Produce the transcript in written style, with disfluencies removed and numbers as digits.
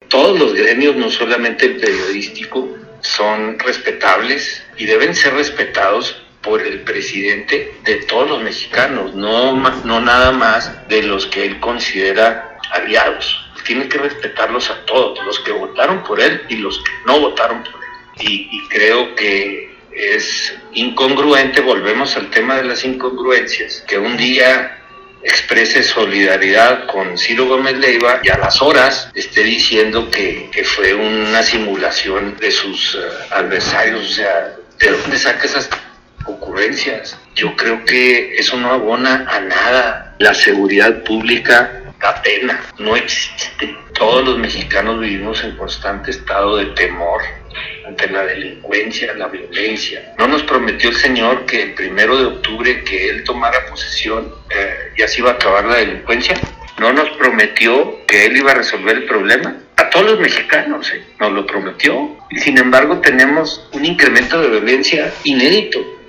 todos los gremios, no solamente el periodístico, son respetables y deben ser respetados por el presidente de todos los mexicanos, no nada más de los que él considera aliados. Tiene que respetarlos a todos, los que votaron por él y los que no votaron por él. Y creo que es incongruente, volvemos al tema de las incongruencias, que un día exprese solidaridad con Ciro Gómez Leiva y a las horas esté diciendo que fue una simulación de sus adversarios. O sea, ¿de dónde saca esas ocurrencias? Yo creo que eso no abona a nada. La seguridad pública da pena, no existe. Todos los mexicanos vivimos en constante estado de temor ante la delincuencia, la violencia. No nos prometió el señor que el 1 de octubre que él tomara posesión ya se iba a acabar la delincuencia. No nos prometió que él iba a resolver el problema. A todos los mexicanos nos lo prometió. Y sin embargo tenemos un incremento de violencia inédito.